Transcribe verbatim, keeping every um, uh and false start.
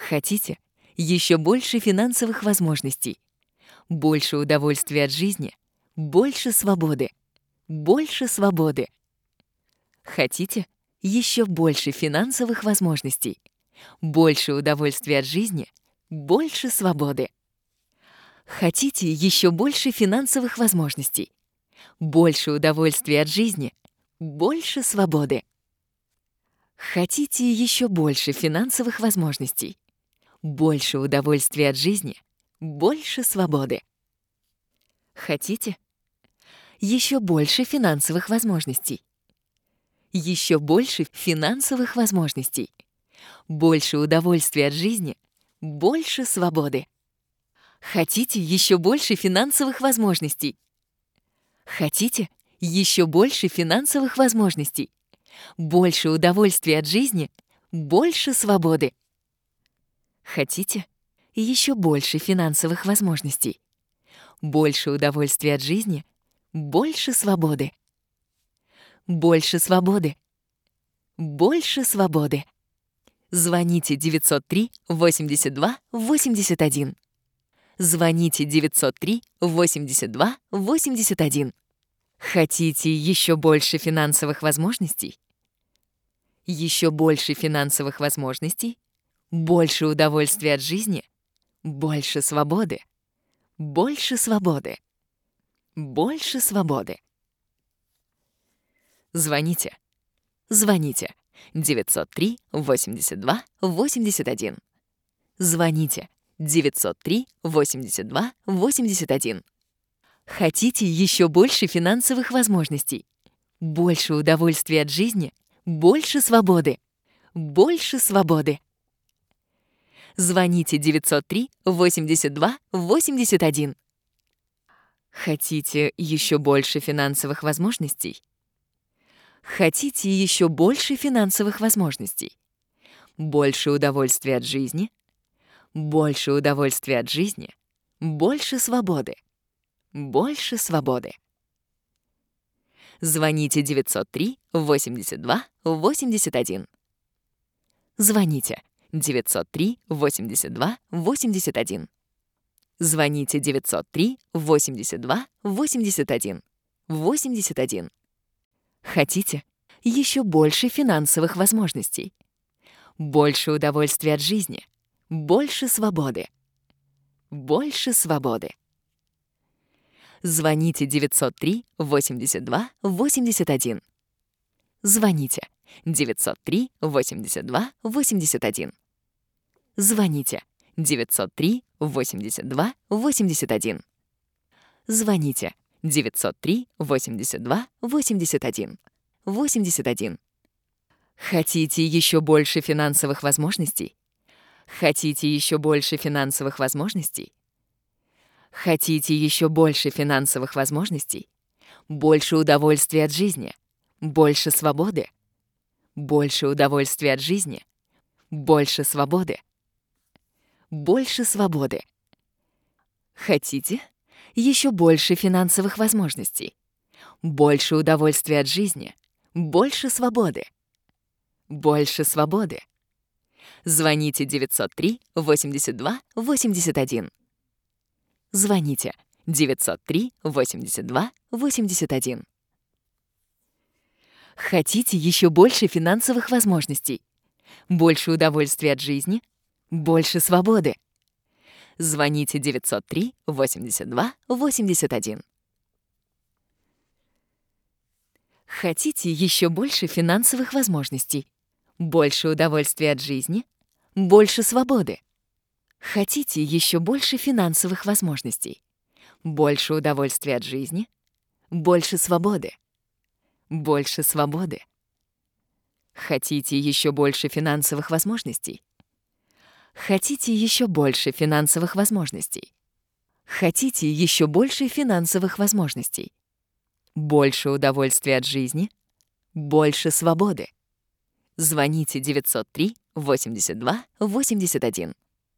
Хотите еще больше финансовых возможностей, больше удовольствия от жизни, больше свободы, больше свободы? Хотите еще больше финансовых возможностей, больше удовольствия от жизни, больше свободы? Хотите еще больше финансовых возможностей, больше удовольствия от жизни, больше свободы? Хотите еще больше финансовых возможностей, больше удовольствия от жизни, больше свободы? Хотите еще больше финансовых возможностей, еще больше финансовых возможностей, больше удовольствия от жизни, больше свободы? Хотите еще больше финансовых возможностей? Хотите еще больше финансовых возможностей, больше удовольствия от жизни, больше свободы? Хотите еще больше финансовых возможностей, больше удовольствия от жизни, больше свободы? Больше свободы, больше свободы. Звоните девятьсот три восемьдесят два восемьдесят один. Звоните девятьсот три восемьдесят два восемьдесят один. Хотите еще больше финансовых возможностей? Еще больше финансовых возможностей, больше удовольствия от жизни, больше свободы, больше свободы, больше свободы. Звоните. Звоните. девятьсот три восемьдесят два восемьдесят один. Звоните. девятьсот три восемьдесят два восемьдесят один. Хотите еще больше финансовых возможностей, больше удовольствия от жизни, больше свободы, больше свободы? Звоните девятьсот три восемьдесят два восемьдесят один. Хотите еще больше финансовых возможностей? Хотите еще больше финансовых возможностей, больше удовольствия от жизни, больше удовольствия от жизни, больше свободы, больше свободы? Звоните девятьсот три восемьдесят два восемьдесят один. Звоните девятьсот три восемьдесят два восемьдесят один. Звоните девятьсот три восемьдесят два восемьдесят один. восемьдесят один. Хотите еще больше финансовых возможностей, больше удовольствия от жизни, больше свободы, больше свободы? Звоните девятьсот три восемьдесят два восемьдесят один. Звоните девятьсот три восемьдесят два восемьдесят один. Звоните девятьсот три восемьдесят два восемьдесят один. Звоните девятьсот три восемьдесят два восемьдесят один. восемьдесят один. Хотите еще больше финансовых возможностей? Хотите еще больше финансовых возможностей? Хотите еще больше финансовых возможностей, больше удовольствия от жизни, больше свободы, больше удовольствия от жизни, больше свободы, больше свободы? Хотите еще больше финансовых возможностей, больше удовольствия от жизни, больше свободы, больше свободы? Звоните девятьсот три восемьдесят два восемьдесят один. Звоните девятьсот три восемьдесят два восемьдесят один. Хотите еще больше финансовых возможностей, больше удовольствия от жизни, больше свободы? Звоните девятьсот три восемьдесят два восемьдесят один. Хотите еще больше финансовых возможностей, больше удовольствия от жизни, больше свободы? Хотите еще больше финансовых возможностей, больше удовольствия от жизни, больше свободы, больше свободы? Хотите еще больше финансовых возможностей? Хотите еще больше финансовых возможностей? Хотите еще больше финансовых возможностей, больше удовольствия от жизни, больше свободы? Звоните девятьсот три восемьдесят два восемьдесят один.